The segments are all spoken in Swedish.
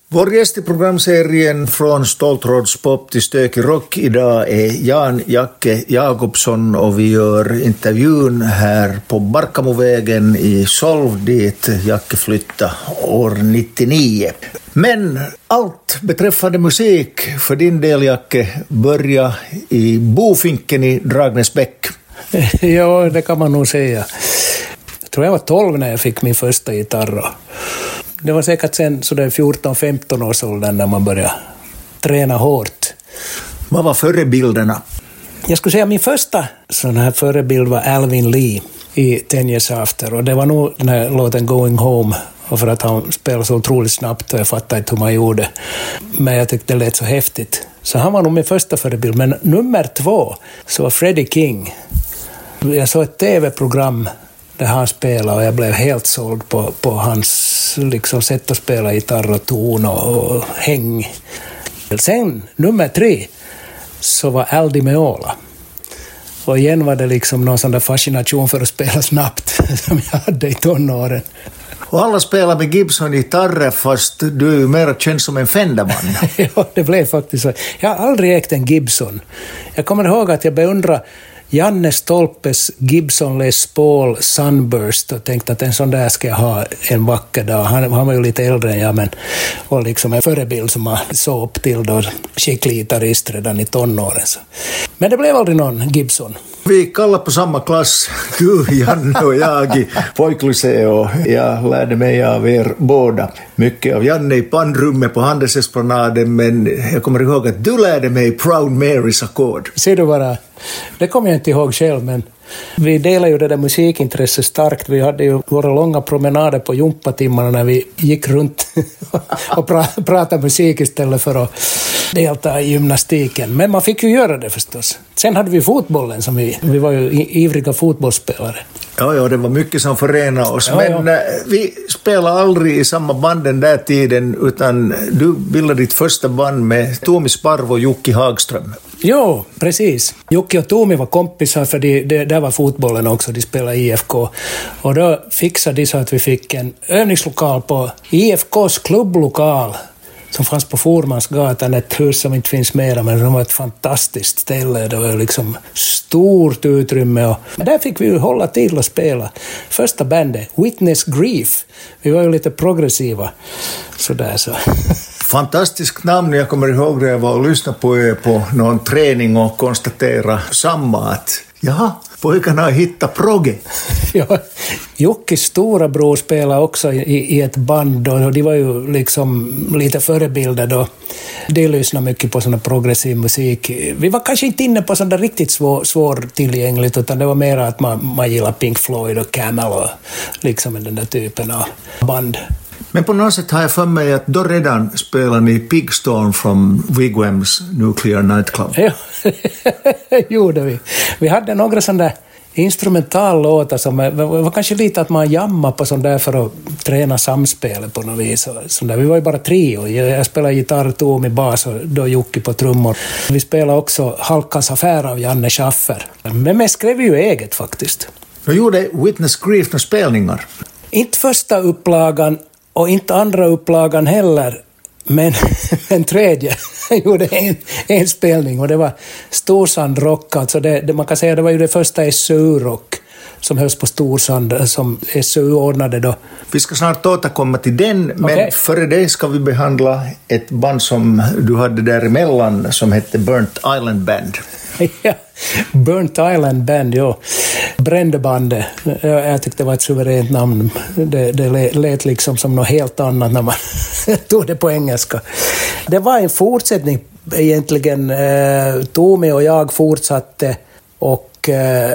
Vår gäst i programserien Från Stoltrådspop till stökig rock idag är Jan Jacke Jakobsson och vi gör intervjun här på Barkamovägen i Solv dit Jacke flyttade år 99. Men allt beträffande musik för din del, Jacke, börja i Bofinken i Dragnäsbäck. Ja, det kan man nog säga. Jag tror jag var 12 när jag fick min första gitarr. Det var säkert sen sådär 14-15 års åldern när man började träna hårt. Vad var förebilderna? Jag skulle säga att min första sån här förebild var Alvin Lee i 10 Years After. Och det var nog den här låten Going Home. Och för att han spelade så otroligt snabbt och jag fattade inte hur man gjorde. Men jag tyckte det lät så häftigt. Så han var nog min första förebild. Men nummer 2 så var Freddie King. Jag såg ett tv-program där han spelade och jag blev helt såld på hans liksom, sätt att spela gitarr och ton och häng. Sen nummer 3 så var Al Di Meola. Och igen var det liksom någon sån där fascination för att spela snabbt som jag hade i tonåren. Och alla spelar med Gibson-gitarrer fast du är mer känd som en Fenderman. Ja, det blev faktiskt så. Jag har aldrig ägt en Gibson. Jag kommer ihåg att jag beundrade Janne Stolpes Gibson Les Paul Sunburst och tänkte att en sån där ska jag ha en vacker dag. Han var ju lite äldre än jag, men var liksom en förebild som man såg upp till då, skicklig gitarrist redan i tonåren. Så. Men det blev aldrig någon Gibson. Vi kallar på samma klass, du, Janne och jag i pojklycée och jag lärde mig av er båda. Mycket av Janne i bandrummet på Handelsesplanaden, men jag kommer ihåg att du lärde mig Proud Marys ackord. Ser du bara, det kommer jag inte ihåg själv, men vi delade ju det där musikintresset starkt. Vi hade ju våra långa promenader på jumpatimmarna när vi gick runt och pratade musik istället för att delta i gymnastiken. Men man fick ju göra det förstås. Sen hade vi fotbollen som vi var ju ivriga fotbollsspelare. Ja, det var mycket som förenade oss. Men vi spelade aldrig i samma band den där tiden, utan du bildade ditt första band med Tomi Sparv och Jocke Hagström. Jo, precis. Jocke och Tomi var kompisar för där var fotbollen också, de spelade IFK. Och då fixade de så att vi fick en övningslokal på IFKs klubblokal som fanns på Formansgatan, ett hus som inte finns mera, men det var ett fantastiskt ställe. Det var liksom stort utrymme och där fick vi ju hålla till och spela. Första bandet, Witness Grief. Vi var ju lite progressiva. Sådär så. Fantastiskt namn. Jag kommer ihåg det jag var och lyssnade på er på någon träning och konstatera samma att pojkarna har hittat progge. Ja, Jockes stora bror spelade också i ett band och de var ju liksom lite förebilder då. De lyssnade mycket på sån progressiv musik. Vi var kanske inte inne på sån där riktigt svårtillgängligt, utan det var mer att man gillar Pink Floyd och Camel och liksom den där typen av band. Men på något sätt har jag för mig att då redan spelar ni Pigstorm från Wigwams Nuclear Nightclub. Ja, gjorde vi. Vi hade några sådana där instrumentallåtar som var kanske lite att man jammar på sån där för att träna samspelet på något vis. Vi var ju bara trio. Jag spelade gitarr, Tomi bas och då Jocke på trummor. Vi spelade också Halkans affär av Janne Schaffer. Men jag skrev ju eget faktiskt. Jag gjorde Witness Grief några spelningar. Inte första upplagan och inte andra upplagan heller, men tredje gjorde en spelning och det var Storsand Rock. Alltså man kan säga det var ju det första SU-rock som hölls på Storsand som SU ordnade då. Vi ska snart återkomma till den, men före det ska vi behandla ett band som du hade däremellan som hette Burnt Island Band. Ja, Burnt Island Band, ja. Brändebandet. Jag tyckte det var ett suveränt namn. Det lät liksom som något helt annat när man tog det på engelska. Det var en fortsättning egentligen. Tomi och jag fortsatte och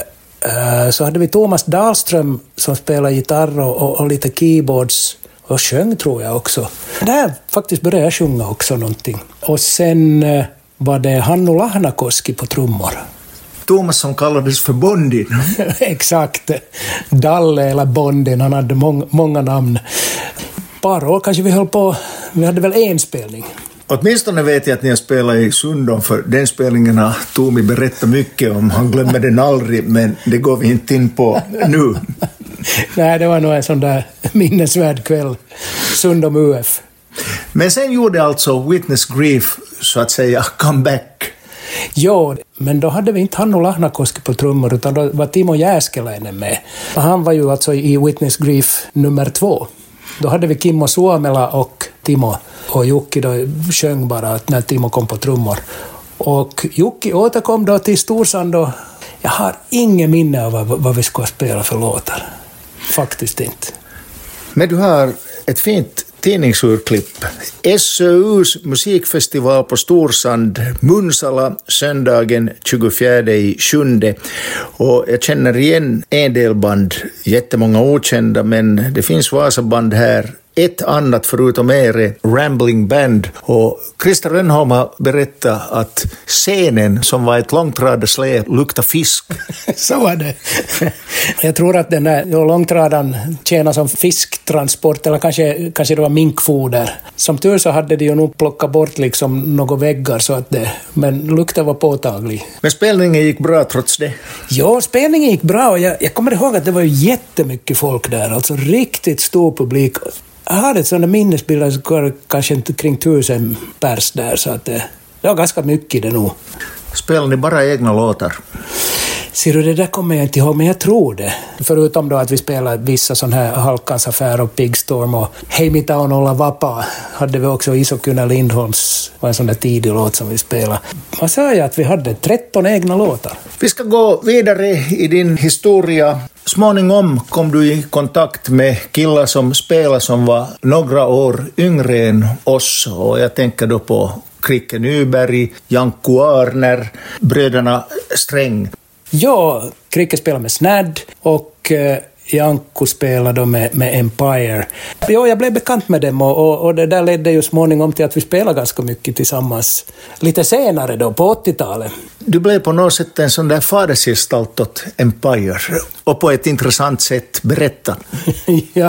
så hade vi Thomas Dahlström som spelade gitarr och lite keyboards och sjöng tror jag också. Där faktiskt började jag sjunga också någonting. Och sen var det Hannu Lahnakoski på trummor. Thomas som kallades för Bondin. Exakt. Dalle eller Bondin, han hade många namn. Ett par år kanske vi höll på, vi hade väl en spelning. Åtminstone vet jag att ni har spelat i Sundom, för den spelningen har Tomi berättat mycket om. Han glömmer den aldrig, men det går vi inte in på nu. Nej, det var nog en sån där minnesvärd kväll. Sundom UF. Men sen gjorde alltså Witness Grief så att säga comeback. Jo, men då hade vi inte Hannu Lahnakoski på trummor utan då var Timo Jääskeläinen med. Han var ju alltså i Witness Grief nummer 2. Då hade vi Kimmo Suomela och Timo. Och Jukki då sjöng bara när Timo kom på trummor. Och Jukki återkom då till Storsand och jag har ingen minne av vad vi skulle spela för låtar. Faktiskt inte. Men du har ett fint tidningsurklipp. SÖUs musikfestival på Storsand, Munsala, söndagen 24/7. Och jag känner igen en del band, jättemånga okända, men det finns Vasaband här. Ett annat förutom Rambling Band. Och Christer Rönnholm har berättat att scenen som var ett långtradarsläp luktade fisk. Så var det. Jag tror att den här långtradan tjänar som fisktransport eller kanske det var minkfoder. Som tur så hade de ju nog plockat bort liksom några väggar så att men lukten var påtaglig. Men spelningen gick bra trots det? Ja, spelningen gick bra och jag kommer ihåg att det var jättemycket folk där. Alltså riktigt stor publik. Jag hade ett sådant minnesbilder så kanske inte kring 1000 pers där så att det var ganska mycket det nog. Spelar ni bara egna låtar? Ser du, det där kommer jag inte ihåg, men jag tror det. Förutom då att vi spelade vissa sådana här Halkans affär och Pigstorm och Hei mitä on olla vapaa hade vi också Iso-Gunnar Lindholms var en sån där tidig låt som vi spelade. Man sa ju att vi hade 13 egna låtar. Vi ska gå vidare i din historia. Småningom kom du i kontakt med killar som spelar som var några år yngre än oss. Och jag tänker då på Kricke Nyberg, Janko Arner, bröderna Sträng. Ja, Kricke spelade med Snadd och Janko spelade med Empire. Ja, jag blev bekant med dem och det där ledde ju småningom till att vi spelade ganska mycket tillsammans. Lite senare då, på 80-talet. Du blev på något sätt en sån där fadersgestalt åt Empire och på ett intressant sätt berätta. Ja,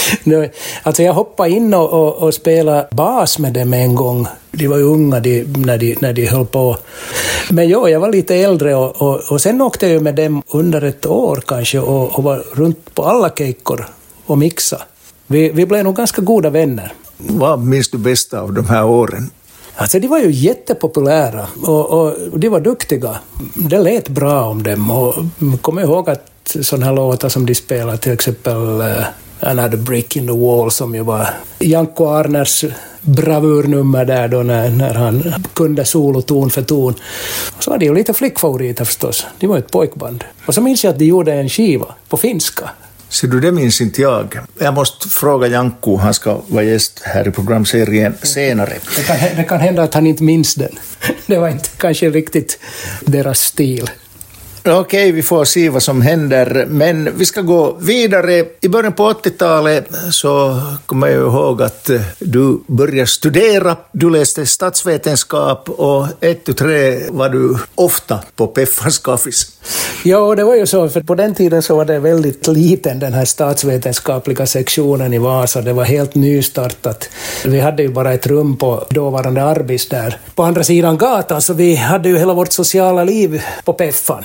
alltså jag hoppade in och spelade bas med dem en gång. De var ju unga när de höll på. Men ja, jag var lite äldre och sen åkte jag med dem under ett år kanske och var runt på alla kejkor och mixa. Vi blev nog ganska goda vänner. Vad minns du bäst av de här åren? Alltså de var ju jättepopulära och de var duktiga. Det lät bra om dem och jag kommer ihåg att sådana här låtar som de spelade, till exempel Another Brick in the Wall som ju var Janko Arners bravurnummer där då när han kunde solo ton för ton. Och så var det ju lite flickfavoriter förstås. Det var ett pojkband. Och så minns jag att de gjorde en skiva på finska. Så det minns inte jag. Jag måste fråga Janko, han ska vara gäst här i programserien senare. Det kan hända att han inte minns den. Det var inte kanske riktigt deras stil. Okej, vi får se vad som händer, men vi ska gå vidare. I början på 80-talet så kommer jag ihåg att du började studera. Du läste statsvetenskap och 1-3 var du ofta på Peffans kaffis. Ja, det var ju så, för på den tiden så var det väldigt liten den här statsvetenskapliga sektionen i Vasa. Det var helt nystartat. Vi hade ju bara ett rum på dåvarande Arbis där på andra sidan gatan, så vi hade ju hela vårt sociala liv på Peffan.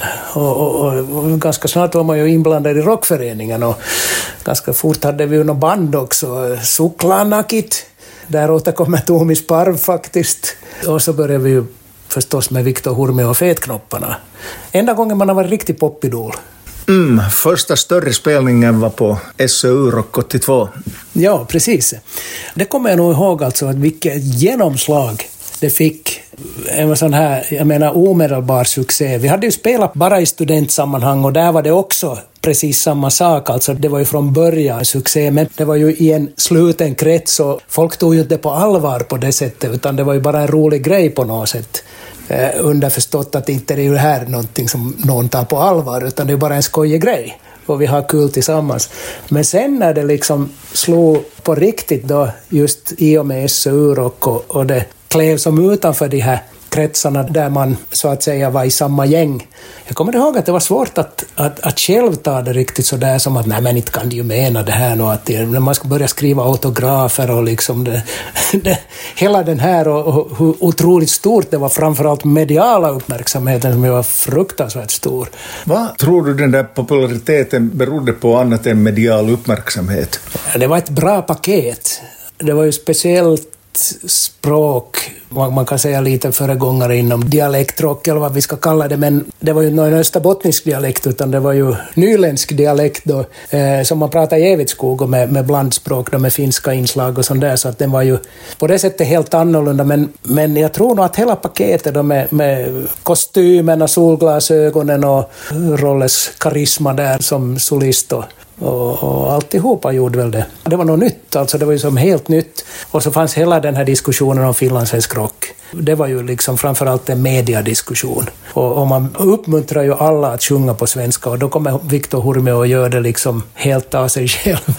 Och ganska snart var man ju inblandad i rockföreningen och ganska fort hade vi ju någon band också. Suklanakit, där återkommer Tomi Sparv faktiskt. Och så började vi ju förstås med Viktor Hurme och Fetknopparna. Enda gången man har varit riktigt popidol. Första större spelningen var på SÖU Rock 82. Ja, precis. Det kommer jag nog ihåg alltså, att vilket genomslag det fick. En sån här, jag menar, omedelbar succé. Vi hade ju spelat bara i studentsammanhang och där var det också precis samma sak. Alltså det var ju från början succé, men det var ju i en sluten krets och folk tog ju inte på allvar på det sättet, utan det var ju bara en rolig grej på något sätt. Underförstått att inte det är ju här någonting som någon tar på allvar, utan det är bara en skojig grej och vi har kul tillsammans. Men sen när det liksom slog på riktigt då, just i och med SÖU-rock och det klev som utanför de här kretsarna där man så att säga var i samma gäng. Jag kommer ihåg att det var svårt att själv ta det riktigt så där som att nej, men inte kan du ju mena det här och att när man ska börja skriva autografer och liksom hela den här och hur otroligt stort det var, framförallt mediala uppmärksamheten som var fruktansvärt stor. Vad tror du den där populariteten berodde på annat än medial uppmärksamhet? Det var ett bra paket. det var ju speciellt språk, man kan säga lite föregångare inom dialektrock eller vad vi ska kalla det, men det var ju någon österbottnisk dialekt, utan det var ju nyländsk dialekt då, som man pratar i Evitskog och med blandspråk då, med finska inslag och sånt där, så att den var ju på det sättet helt annorlunda, men jag tror nog att hela paketet då med kostymerna, solglasögonen och Rolles karisma där som solist och alltihopa gjorde väl det. Det var något nytt, alltså det var ju som helt nytt. Och så fanns hela den här diskussionen om finlandssvensk rock. Det var ju liksom framförallt en mediadiskussion. Och man uppmuntrar ju alla att sjunga på svenska, och då kommer Viktor Hurmio och gör det liksom helt av sig själv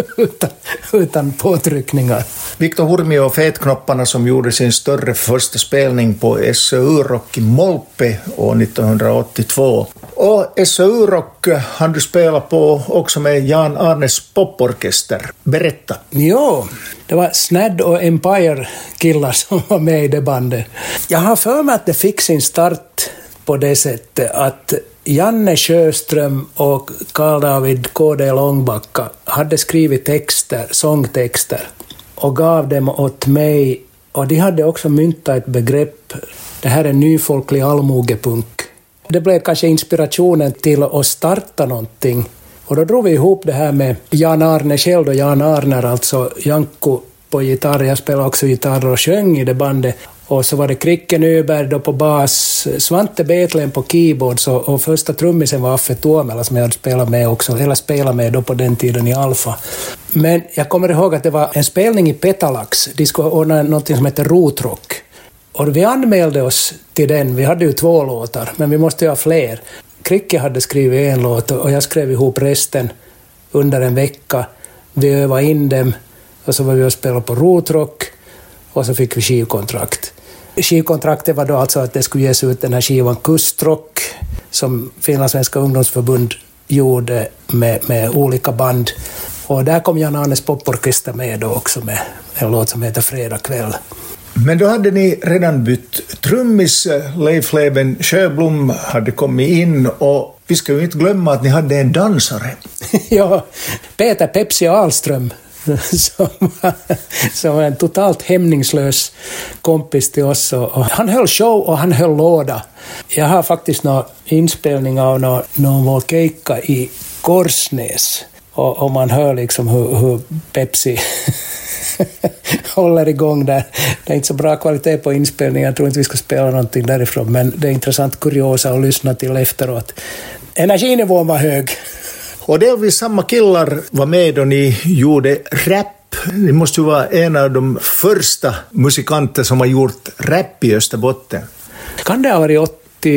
utan påtryckningar. Viktor Hurmio och Fetknopparna som gjorde sin större första spelning på SOU-rock i Molpe år 1982. Och SOU-rock hann du spela på också med Jan Arnes poporkester. Berätta. Jo, det var Snadd och Empire-killar som var med i det bandet. Jag har för mig att det fick sin start på det sättet att Janne Sjöström och Carl David K.D. Långbacka hade skrivit sångtexter och gav dem åt mig, och de hade också myntat ett begrepp. Det här är nyfolklig allmogepunk. Det blev kanske inspirationen till att starta någonting. Och då drog vi ihop det här med Jan Arne själv, och Jan Arner, alltså Janko på gitarr. Jag spelade också gitarr och sjöng i det bandet. Och så var det Kricke Nyberg då på bas, Svante Betlen på keyboards, och första trummisen var Affe Tuomela som jag hade spelat med också, eller spelat med då på den tiden i Alfa. Men jag kommer ihåg att det var en spelning i Petalax. De skulle ordna något som heter Rotrock. Och vi anmälde oss till den. Vi hade ju 2 låtar, men vi måste ju ha fler. Kricke hade skrivit en låt och jag skrev ihop resten under en vecka. Vi övade in dem och så var vi och spelade på Rotrock och så fick vi skivkontrakt. Skivkontraktet var då alltså att det skulle ges ut den här skivan Kustrock som Finlandssvenska ungdomsförbund gjorde med olika band. Och där kom Jan Arnes poporkester med då också med en låt som heter Fredag kväll. Men då hade ni redan bytt trummis. Leif Leben Sjöblom hade kommit in, och vi ska ju inte glömma att ni hade en dansare. Ja, Peter Pepsi Ahlström som var en totalt hämningslös kompis till oss. Och han höll show och han höll låda. Jag har faktiskt någon inspelning av någon volkeika i Korsnäs. Och man hör liksom hur Pepsi håller igång där. Det är inte så bra kvalitet på inspelningen. Jag tror inte vi ska spela någonting därifrån, men det är intressant kuriosa att lyssna till efteråt. Energinivån var hög. Och delvis samma killar var med då ni gjorde rap. Ni måste ju vara en av de första musikanter som har gjort rap i Österbotten. Kan det ha varit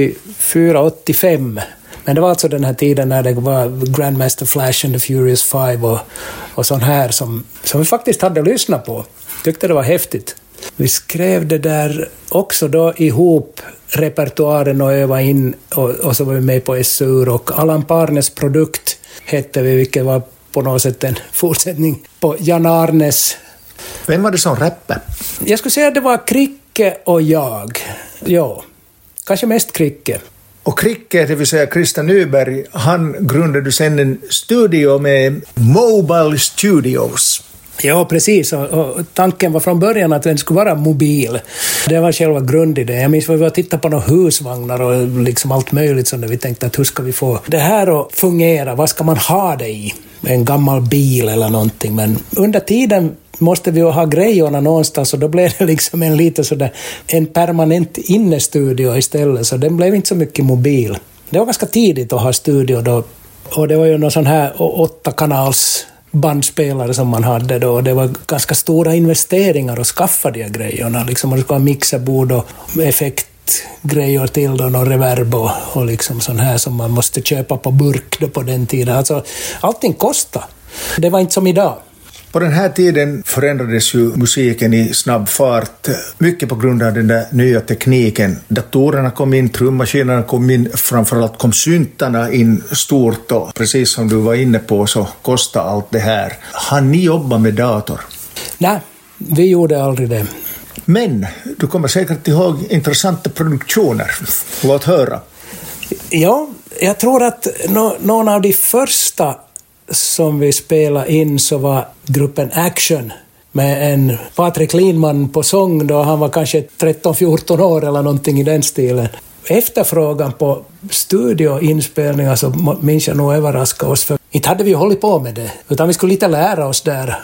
84-85? Men det var alltså den här tiden när det var Grandmaster Flash and the Furious Five och sån här som vi faktiskt hade lyssnat på. Tyckte det var häftigt. Vi skrev det där också då ihop repertoaren och övade in och så var vi med på SUR, och Allan Parnes produkt hette vi, vilket var på något sätt en fortsättning på Jan Arnes. Vem var det som rappade? Jag skulle säga att det var Kricke och jag. Ja, kanske mest Kricke. Och Kricke, det vill säga Christer Nyberg, han grundade sen en studio med Mobile Studios. Ja, precis. Och tanken var från början att den skulle vara mobil. Det var själva grundidén. Jag minns att vi var och tittade på några husvagnar och liksom allt möjligt som vi tänkte att hur ska vi få det här att fungera? Vad ska man ha det i? En gammal bil eller någonting. Men under tiden måste vi ha grejerna någonstans, och då blev det liksom en permanent innestudio istället, så den blev inte så mycket mobil. Det var ganska tidigt att ha studio då, och det var ju någon sån här 8-kanals bandspelare som man hade då, och det var ganska stora investeringar att skaffa de här grejerna, liksom man ska ha mixerbord och effektgrejer till då, och reverb och liksom sån här som man måste köpa på burk då på den tiden. Alltså allting kostade. Det var inte som idag. På den här tiden förändrades ju musiken i snabb fart, mycket på grund av den där nya tekniken. Datorerna kom in, trummaskinerna kom in, framförallt kom syntarna in stort, och precis som du var inne på så kostade allt det här. Har ni jobbat med dator? Nej, vi gjorde aldrig det. Men du kommer säkert ihåg intressanta produktioner. Låt höra. Ja, jag tror att någon av de första som vi spelade in så var gruppen Action med en Patrik Lindman på sång då han var kanske 13-14 år eller någonting i den stilen. Efterfrågan på studioinspelningar så minns jag nog överraska oss, för inte hade vi hållit på med det, utan vi skulle lite lära oss där.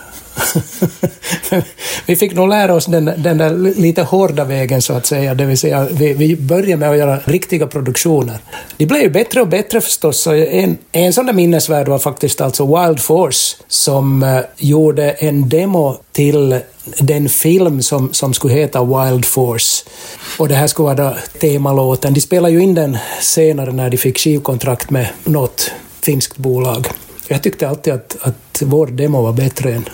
Vi fick nog lära oss den där lite hårda vägen så att säga, det vill säga vi började med att göra riktiga produktioner. Det blev ju bättre och bättre förstås, så en sån där minnesvärd var faktiskt alltså Wild Force som gjorde en demo till den film som skulle heta Wild Force. Och det här skulle vara temalåten. De spelade ju in den senare när de fick skivkontrakt med något finskt bolag. Jag tyckte alltid att vår demo var bättre än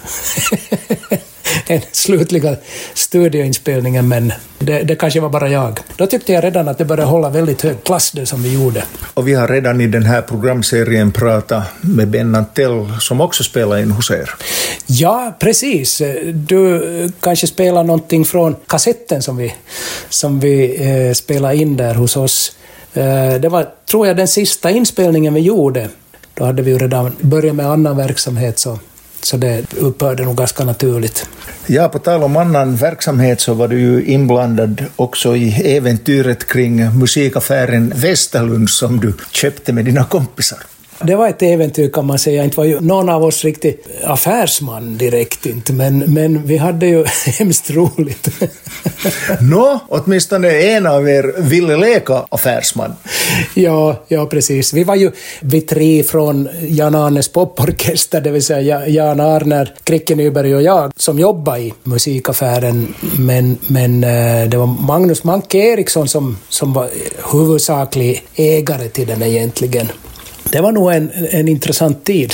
den slutliga studioinspelningen, men det kanske var bara jag. Då tyckte jag redan att det började hålla väldigt hög klass det som vi gjorde. Och vi har redan i den här programserien pratat med Ben Antell som också spelar in hos er. Ja, precis. Du kanske spelar någonting från kassetten som vi spelade in där hos oss. Det var, tror jag, den sista inspelningen vi gjorde. Då hade vi ju redan börjat med annan verksamhet, så det upphörde nog ganska naturligt. Ja, på tal om annan verksamhet så var du ju inblandad också i äventyret kring musikaffären Westerlund som du köpte med dina kompisar. Det var ett äventyr kan man säga. Inte var ju någon av oss riktigt affärsman direkt inte, men vi hade ju hemskt roligt. Åtminstone en av er ville leka affärsman. Ja, precis. Vi var ju tre från Jan Arnes poporkester, det vill säga Jan Arner, Kricke Nyberg och jag som jobbade i musikaffären, men det var Magnus Manke Eriksson som var huvudsaklig ägare till den egentligen. Det var nog en intressant tid.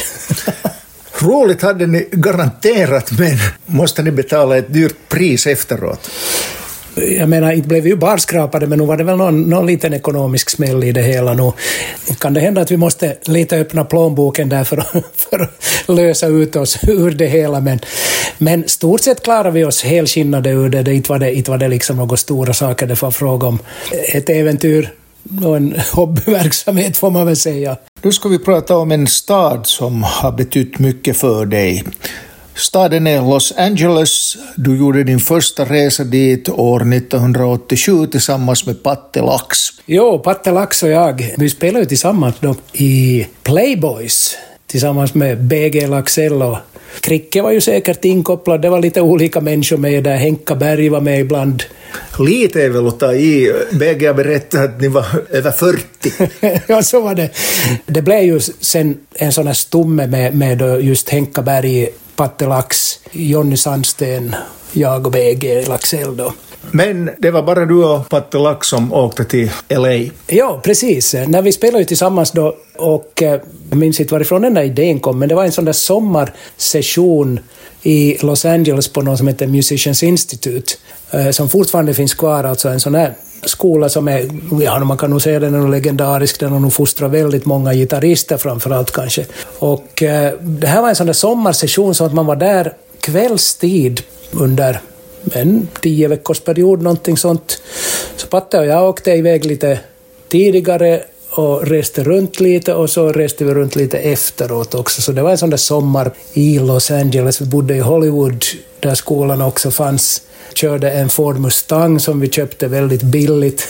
Roligt hade ni garanterat, men måste ni betala ett dyrt pris efteråt? Jag menar, inte blev vi ju barskrapade, men nu var det väl någon liten ekonomisk smäll i det hela. Nu kan det hända att vi måste lite öppna plånboken där för att lösa ut oss ur det hela. Men stort sett klarar vi oss helskinnade ur det. Inte var det liksom några stora saker det var fråga om. Ett äventyr och en hobbyverksamhet får man väl säga. Nu ska vi prata om en stad som har betytt mycket för dig. Staden är Los Angeles. Du gjorde din första resa dit år 1987 tillsammans med Patte Lax. Jo, Patte Lax och jag, vi spelade ju tillsammans då i Playboys tillsammans med BG Laxell och Kricke var ju säkert inkopplad. Det var lite olika människor med där. Henka Berg var med ibland. Lite är väl att ta i. BG har berättat att ni var över 40. Ja, så var det. Det blev ju sen en sån här stomme med just Henka Berg, Patte Lax, Jonny Sandsten, jag och BG Laxell då. Men det var bara du och Patte Lax som åkte till LA. Ja, precis. När vi spelade tillsammans då, och jag minns inte varifrån den där idén kom, men det var en sån där sommarsession i Los Angeles på något som heter Musicians Institute, som fortfarande finns kvar, alltså en sån här skola som är, ja, man kan nog säga den är legendarisk, den har nog fostrat väldigt många gitarrister framförallt kanske. Och det här var en sån där sommarsession så att man var där kvällstid under en 10 veckors period, någonting sånt. Så Patte och jag åkte iväg lite tidigare och reste runt lite, och så reste vi runt lite efteråt också. Så det var en sån där sommar i Los Angeles. Vi bodde i Hollywood där skolan också fanns. Körde en Ford Mustang som vi köpte väldigt billigt.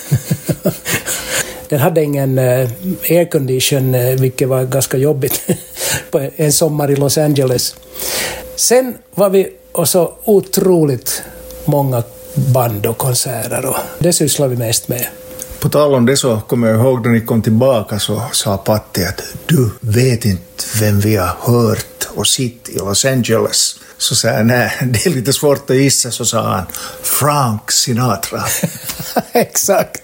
Den hade ingen aircondition, vilket var ganska jobbigt på en sommar i Los Angeles. Sen var vi och så otroligt många band och konserter, och det sysslar vi mest med. På tal om det så kommer jag ihåg när ni kom tillbaka så sa Patti att du vet inte vem vi har hört och sitt i Los Angeles. Så sa jag, nej, det är lite svårt att gissa, så sa han Frank Sinatra. Exakt.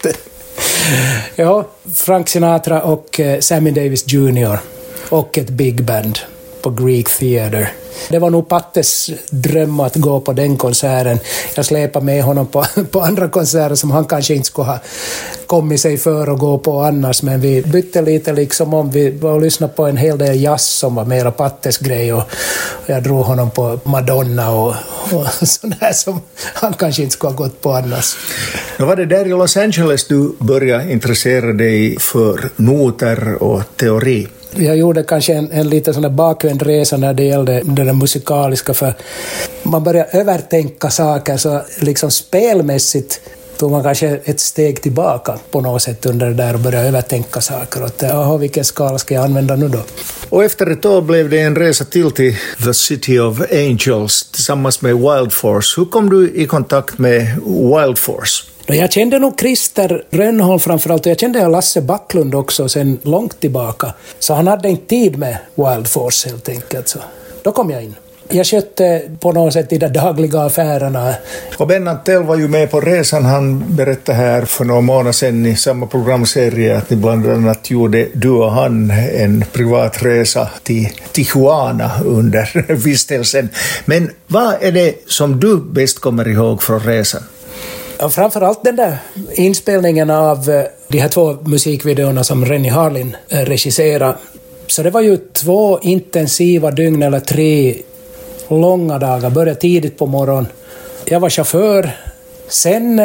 Ja, Frank Sinatra och Sammy Davis Jr. och ett big band på Greek Theatre. Det var nog Pattes dröm att gå på den konserten. Jag släpade med honom på andra konserter som han kanske inte skulle ha kommit sig för att gå på annars, men vi bytte lite liksom om. Vi var och lyssnade på en hel del jazz som var mera Pattes grej, och jag drog honom på Madonna och sånt här som han kanske inte skulle ha gått på annars. Då var det där i Los Angeles du började intressera dig för noter och teori? Jag gjorde kanske en lite sån där bakvänd resa när det gällde det där musikaliska, för man börjar övertänka saker, så liksom spelmässigt tog man kanske ett steg tillbaka på något sätt under det där och började övertänka saker. Och vilken skala ska jag använda nu då? Och efter ett år blev det en resa till The City of Angels tillsammans med Wild Force. Hur kom du i kontakt med Wild Force? Jag kände nog Christer Rönnholm framförallt, och jag kände Lasse Backlund också sen långt tillbaka. Så han hade inte tid med Wild Force helt enkelt. Så då kom jag in. Jag köpte på något sätt de där dagliga affärerna. Och Ben Antell var ju med på resan. Han berättade här för några månader sedan i samma programserie att ni bland annat gjorde, du och han, en privat resa till Tijuana under vistelsen. Men vad är det som du bäst kommer ihåg från resan? Och framförallt den där inspelningen av de här 2 musikvideorna som Rennie Harlin regisserade. Så det var ju 2 intensiva dygn eller 3 långa dagar. Började tidigt på morgonen. Jag var chaufför. Sen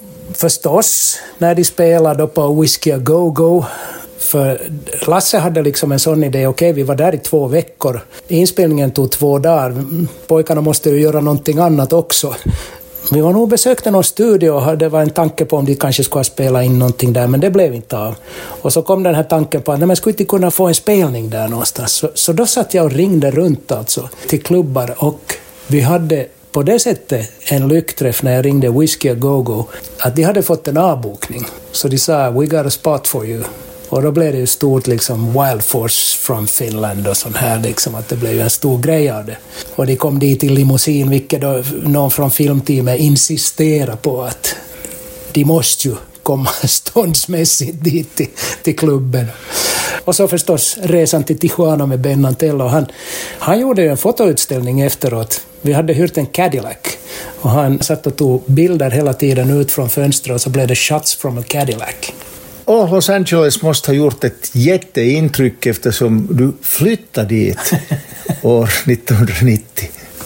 förstås när de spelade på Whiskey A Go-Go. För Lasse hade liksom en sån idé. Okej, vi var där i 2 veckor. Inspelningen tog 2 dagar. Pojkarna måste ju göra någonting annat också. Vi var nog besökte någon studio och det var en tanke på om de kanske skulle spela in någonting där, men det blev inte av. Och så kom den här tanken på att man skulle inte kunna få en spelning där någonstans. Så då satt jag och ringde runt alltså till klubbar, och vi hade på det sättet en lyckträff när jag ringde Whiskey A Go-Go, att de hade fått en avbokning. Så de sa, we got a spot for you. Och då blev det ju stort liksom Wild Force from Finland och sånt här liksom, att det blev ju en stor grej av det. Och de kom dit i limousin, vilket då någon från filmteamet insisterade på att de måste ju komma ståndsmässigt dit till klubben. Och så förstås resan till Tijuana med Ben Antell, och han gjorde en fotoutställning efteråt. Vi hade hyrt en Cadillac och han satt och tog bilder hela tiden ut från fönstret, och så blev det shots from a Cadillac. Och Los Angeles måste ha gjort ett jätteintryck eftersom du flyttade dit år 1990.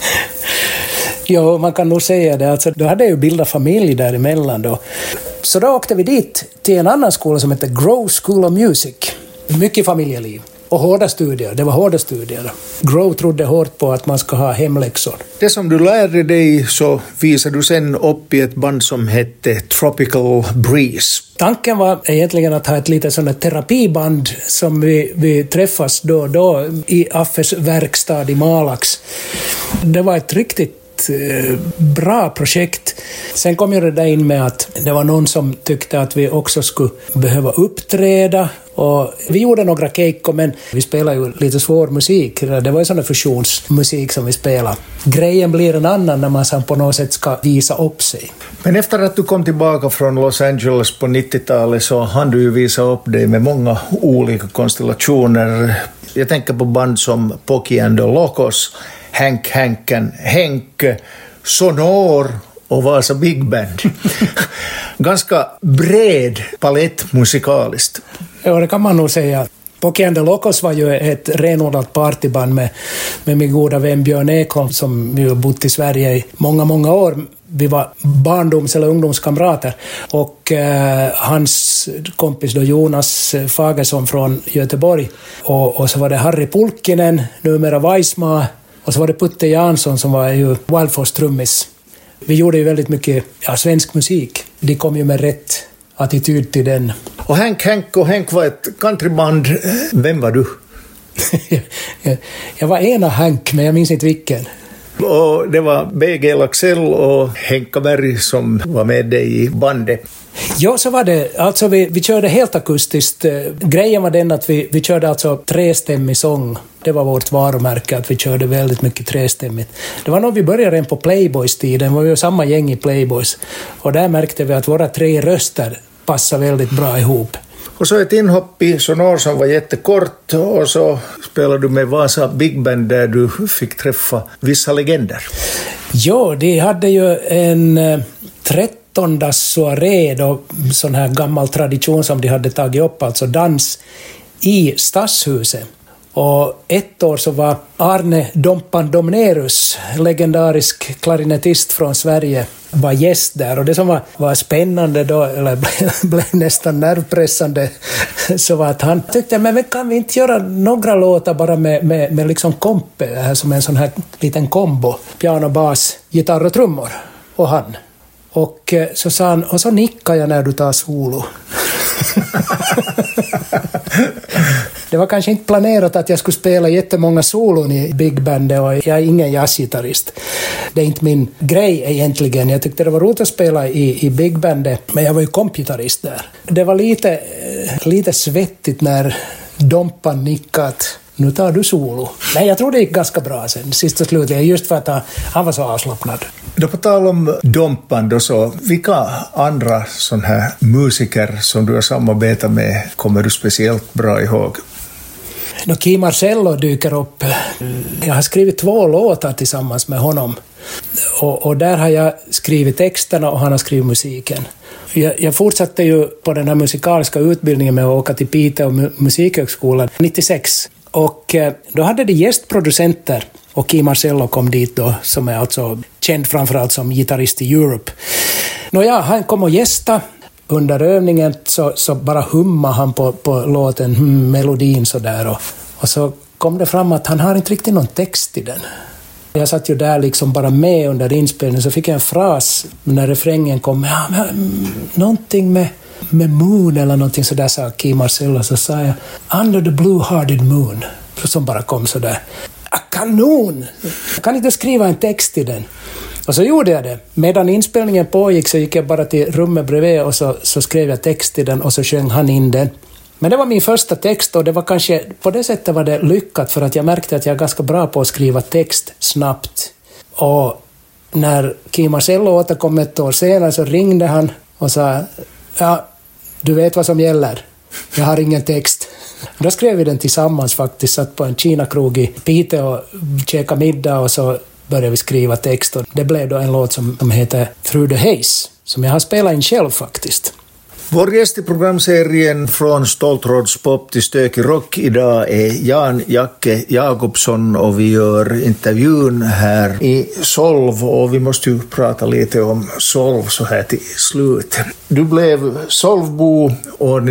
Ja, man kan nog säga det. Alltså, då hade jag ju bildat familj däremellan då. Så då åkte vi dit till en annan skola som heter Grove School of Music. Mycket familjeliv. Och hårda studier. Det var hårda studier. Grove trodde hårt på att man ska ha hemläxor. Det som du lärde dig så visade du sen upp i ett band som hette Tropical Breeze. Tanken var egentligen att ha ett litet sådant terapiband som vi träffas då och då i Affes verkstad i Malax. Det var ett riktigt bra projekt. Sen kom ju det där in med att det var någon som tyckte att vi också skulle behöva uppträda, och vi gjorde några keikko, men vi spelade ju lite svår musik. Det var ju sån fusionsmusik som vi spelade. Grejen blir en annan när man sen på något sätt ska visa upp sig. Men efter att du kom tillbaka från Los Angeles på 90-talet så hann du ju visa upp dig med många olika konstellationer. Jag tänker på band som Pocky and the Locos, Hanken, Henke, Sonor och Vasa Big Band. Ganska bred palett musikaliskt. Ja, det kan man nog säga. Pocky and the Locos var ju ett renodlat partyband med min goda vän Björn Ekholm, som ju bott i Sverige i många år. Vi var barndoms- eller ungdomskamrater, och hans kompis då Jonas Fagersson från Göteborg, och så var det Harry Pulkkinen, numera Weissma, och så var det Putte Jansson som var ju Wild Force trummis. Vi gjorde ju väldigt mycket svensk musik. De kom ju med rätt attityd till den. Och Hank var ett countryband. Vem var du? Jag var ena Hank, men jag minns inte vilken. Och det var B.G. Laxell och Henka Berg som var med dig i bandet. Ja, så var det. Alltså vi körde helt akustiskt. Grejen var den att vi körde alltså trestämmig sång. Det var vårt varumärke, att vi körde väldigt mycket trestämmigt. Det var nog vi började redan på Playboys-tiden. Vi var ju samma gäng i Playboys. Och där märkte vi att våra 3 röster passade väldigt bra ihop. Och så ett inhopp i Sonor som var jättekort, och så spelade du med Vasa Big Band där du fick träffa vissa legender. Ja, de hade ju en 13-dags soaré då, sån här gammal tradition som de hade tagit upp, alltså dans i Stadshuset. Och ett år så var Arne Dompan Domnerus, legendarisk klarinettist från Sverige, var gäst där. Och det som var spännande då, eller blev nästan nervpressande, så var att han tyckte, men kan vi inte göra några låtar bara med liksom kompe, här som en sån här liten kombo, piano, bas, gitarr och trummor, och han. Och så sa han, och så nickar jag när du tar solo. Det var kanske inte planerat att jag skulle spela jättemånga solon i Big Band, och jag är ingen jazzgitarrist. Det är inte min grej egentligen. Jag tyckte det var roligt att spela i Big Band, men jag var ju kompgitarrist där. Det var lite svettigt när Dompan nickat. Nu tar du solo. Nej, jag tror det gick ganska bra sen, sist och slutligen, just för att han var så avslappnad. Då på tal om Dompan då, så vilka andra sådana här musiker som du har samarbetat med kommer du speciellt bra ihåg? Key Marcello dyker upp. Jag har skrivit 2 låtar tillsammans med honom. Och där har jag skrivit texterna och han har skrivit musiken. Jag fortsatte ju på den här musikaliska utbildningen med att åka till Piteå musikhögskolan 96. Och då hade de gästproducenter, och Key Marcello kom dit då, som är alltså känd framförallt som gitarrist i Europe. Han kom och gästa. Under övningen så bara hummade han på låten, melodin sådär. Och så kom det fram att han har inte riktigt någon text i den. Jag satt ju där liksom bara med under inspelningen, så fick jag en fras när refrängen kom. Någonting med moon eller någonting sådär, sa Key Marcello. Så sa jag, under the blue-hearted moon. Som bara kom sådär. Kanon! Jag kan inte skriva en text i den. Och så gjorde jag det. Medan inspelningen pågick så gick jag bara till rummet bredvid och så skrev jag text i den och så sjöng han in den. Men det var min första text, och det var kanske, på det sättet var det lyckat, för att jag märkte att jag är ganska bra på att skriva text snabbt. Och när Key Marcello återkom ett år senare så ringde han och sa, ja, du vet vad som gäller. Jag har ingen text. Då skrev vi den tillsammans faktiskt, satt på en Kina-krog i Piteå och käkade middag, och så började vi skriva text. Och det blev då en låt som heter Through the Haze, som jag har spelat in själv faktiskt. Vår gäst i programserien Från Stoltrods pop till stökig rock idag är Jan Jacke Jakobsson, och vi gör intervjun här i Solv, och vi måste ju prata lite om Solv så här till slut. Du blev Solvbo år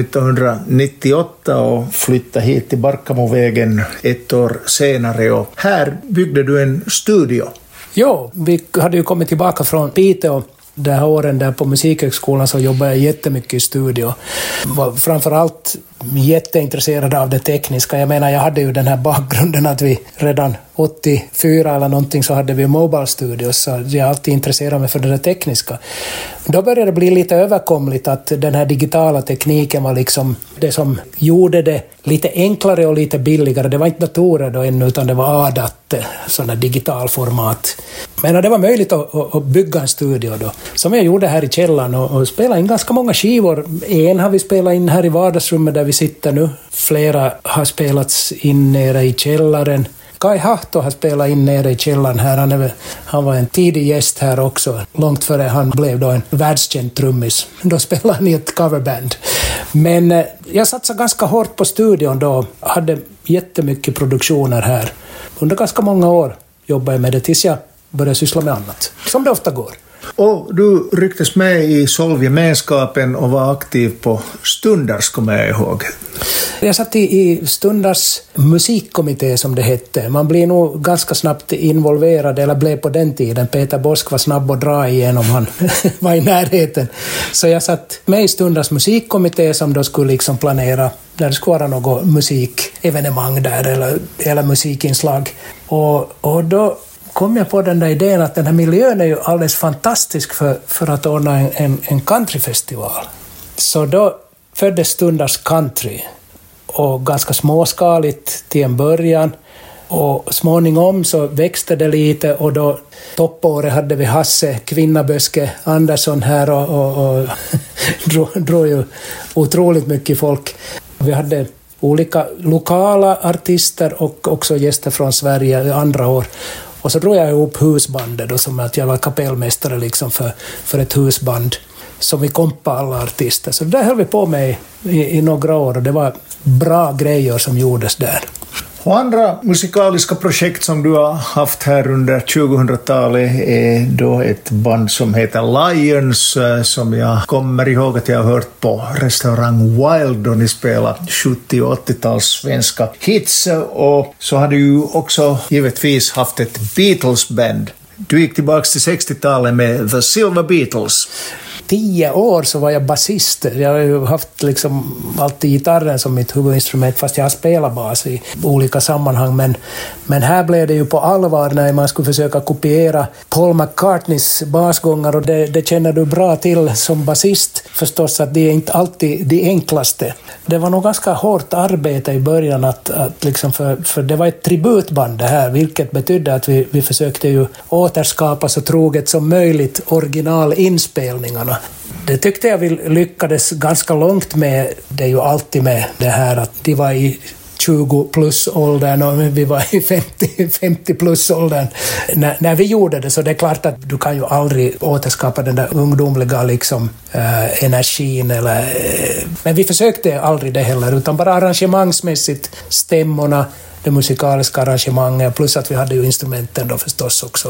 1998 och flyttade hit till Barkamovägen ett år senare, och här byggde du en studio. Jo, vi hade ju kommit tillbaka från Piteå. De här åren där på musikhögskolan så jobbade jag jättemycket i studio. Var framförallt jätteintresserad av det tekniska. Jag menar, jag hade ju den här bakgrunden att vi redan 84 eller någonting så hade vi Mobile Studios, så jag alltid intresserade mig för det tekniska. Då började det bli lite överkomligt att den här digitala tekniken var liksom det som gjorde det lite enklare och lite billigare. Det var inte datorer då ännu, utan det var ADAT, sådana digitalformat. Men det var möjligt att bygga en studio då, som jag gjorde här i källaren, och spela in ganska många skivor. En har vi spelat in här i vardagsrummet där vi sitter nu. Flera har spelats in nere i källaren. Kai Hahto har spelat in nere i källaren här. Han var en tidig gäst här också, långt före han blev då en världskänd trummis. Då spelade han i ett coverband. Men jag satsade ganska hårt på studion då. Hade jättemycket produktioner här. Under ganska många år jobbade jag med det tills jag började syssla med annat, som det ofta går. Och du rycktes med i Solvgemenskapen och var aktiv på Stundars, kommer jag ihåg. Jag satt i Stundars musikkommitté, som det hette. Man blir nog ganska snabbt involverad, eller blev på den tiden. Peter Bosk var snabb att dra igenom, han var i närheten. Så jag satt med i Stundars musikkommitté, som då skulle liksom planera där det skulle vara något musikevenemang där, eller musikinslag. Och då kom jag på den där idén att den här miljön är ju alldeles fantastisk för att ordna en countryfestival. Så då föddes Stundars country, och ganska småskaligt till en början, och småningom så växte det lite, och då toppåret hade vi Hasse Kvinnaböske Andersson här och drog ju otroligt mycket folk. Vi hade olika lokala artister och också gäster från Sverige andra år. Och så drog jag ihop husbandet då, som att jag var kapellmästare liksom för ett husband som vi kompade alla artister. Så där höll vi på med i några år, och det var bra grejer som gjordes där. Och andra musikaliska projekt som du har haft här under 2000-talet är då ett band som heter Lions, som jag kommer ihåg att jag har hört på restaurang Wild då ni spelar 70- och 80-tals svenska hits. Och så har du ju också givetvis haft ett Beatles-band. Du gick tillbaka till 60-talet med The Silver Beatles. 10 år så var jag basist. Jag har ju haft liksom alltid gitarren som mitt huvudinstrument, fast jag har spelat bas i olika sammanhang. Men här blev det ju på allvar när man skulle försöka kopiera Paul McCartneys basgångar, och det känner du bra till som basist förstås, att det är inte alltid det enklaste. Det var nog ganska hårt arbete i början att liksom för det var ett tributband det här, vilket betydde att vi försökte ju återskapa så troget som möjligt originalinspelningarna. Det tyckte jag vi lyckades ganska långt med. Det är ju alltid med det här att de var i 20-plus-åldern och vi var i 50-plus-åldern när vi gjorde det. Så det är klart att du kan ju aldrig återskapa den där ungdomliga liksom, energin. Men vi försökte aldrig det heller, utan bara arrangemangsmässigt, stämmorna, det musikaliska arrangemanget, plus att vi hade ju instrumenten då förstås också.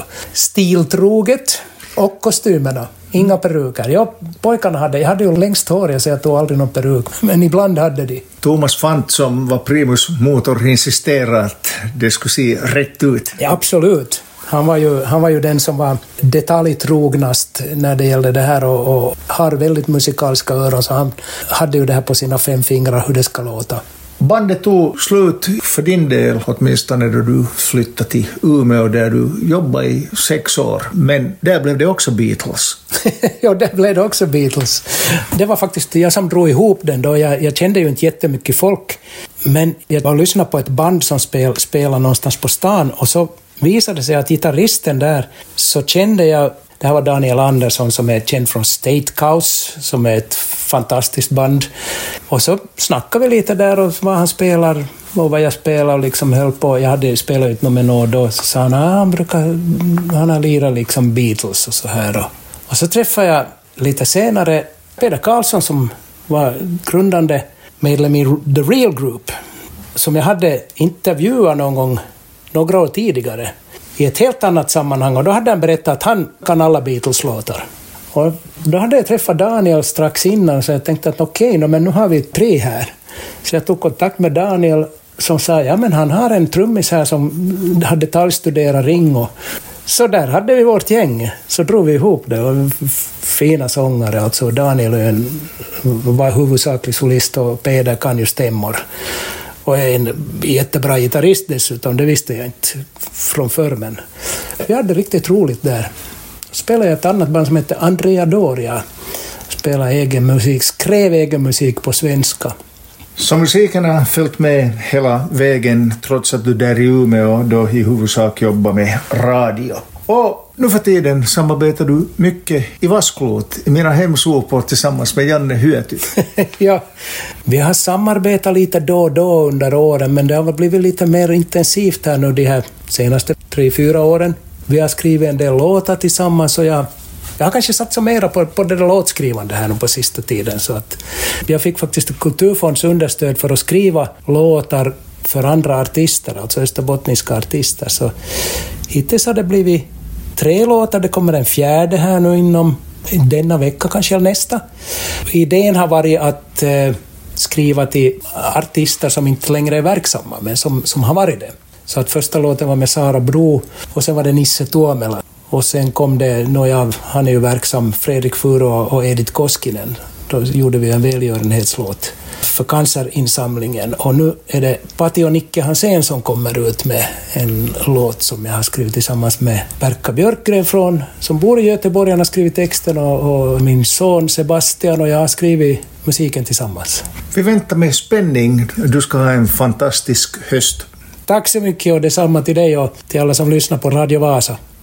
Stiltroget och kostymerna. Inga peruker. Jag hade ju längst hår, så jag tog aldrig någon peruk. Men ibland hade de. Thomas Fant som var primus motor insisterade att det skulle se rätt ut. Ja, absolut. Han var ju den som var detaljtrognast när det gällde det här och har väldigt musikaliska öron, så han hade ju det här på sina 5 fingrar hur det ska låta. Bandet tog slut för din del, åtminstone när du flyttade till Umeå där du jobbade i 6 år. Men där blev det också Beatles. Ja, där blev det också Beatles. Det var faktiskt jag som drog ihop den då. Jag kände ju inte jättemycket folk. Men jag var och lyssnade på ett band som spelade någonstans på stan. Och så visade det sig att gitarristen där, så kände jag. Det här var Daniel Andersson som är känd från State Cows, som är ett fantastiskt band. Och så snackade vi lite där och vad han spelar och vad jag spelar och liksom höll på. Jag hade spelat ut med någon då, så sa han han har lirat liksom Beatles och så här. Och så träffade jag lite senare Peder Karlsson som var grundande medlem i The Real Group, som jag hade intervjuat någon gång några år tidigare i ett helt annat sammanhang, och då hade han berättat att han kan alla Beatles-låtar. Och då hade jag träffat Daniel strax innan, så jag tänkte att okej, men nu har vi 3 här. Så jag tog kontakt med Daniel som sa, ja men han har en trummis här som har detaljstuderat Ringo. Så där hade vi vårt gäng, så drog vi ihop det, och fina sångare, alltså Daniel var huvudsaklig solist och Peder kan ju stämmor. Och en jättebra gitarrist dessutom, det visste jag inte från förr, men vi hade riktigt roligt där. Spelade jag ett annat band som heter Andrea Doria. Spelade egen musik, skrev egen musik på svenska. Så musiken har följt med hela vägen trots att du där i Umeå då i huvudsak jobbar med radio. Och nu för tiden samarbetar du mycket i Vasklot, i mina hemsopor tillsammans med Janne Hyöty. Ja, vi har samarbetat lite då och då under åren, men det har blivit lite mer intensivt här nu de här senaste 3-4 åren. Vi har skrivit en del låtar tillsammans, och jag har kanske satsat mera på det där låtskrivande här nu på sista tiden. Så att jag fick faktiskt Kulturfonds understöd för att skriva låtar för andra artister, alltså österbottniska artister. Så hittills har det blivit 3 låtar, det kommer en 4:e här nu inom denna vecka, kanske nästa. Idén har varit att skriva till artister som inte längre är verksamma, men som har varit det. Så att första låten var med Sara Bro, och sen var det Nisse Tuomela. Och sen kom det han är ju verksam, Fredrik Furo och Edith Koskinen. Då gjorde vi en välgörenhetslåt för cancerinsamlingen. Och nu är det Patti och Nicke Hansen som kommer ut med en låt som jag har skrivit tillsammans med Perkka Björkgren som bor i Göteborg. Han har skrivit texten, och min son Sebastian och jag har skrivit musiken tillsammans. Vi väntar med spänning. Du ska ha en fantastisk höst. Tack så mycket, och detsamma till dig och till alla som lyssnar på Radio Vasa.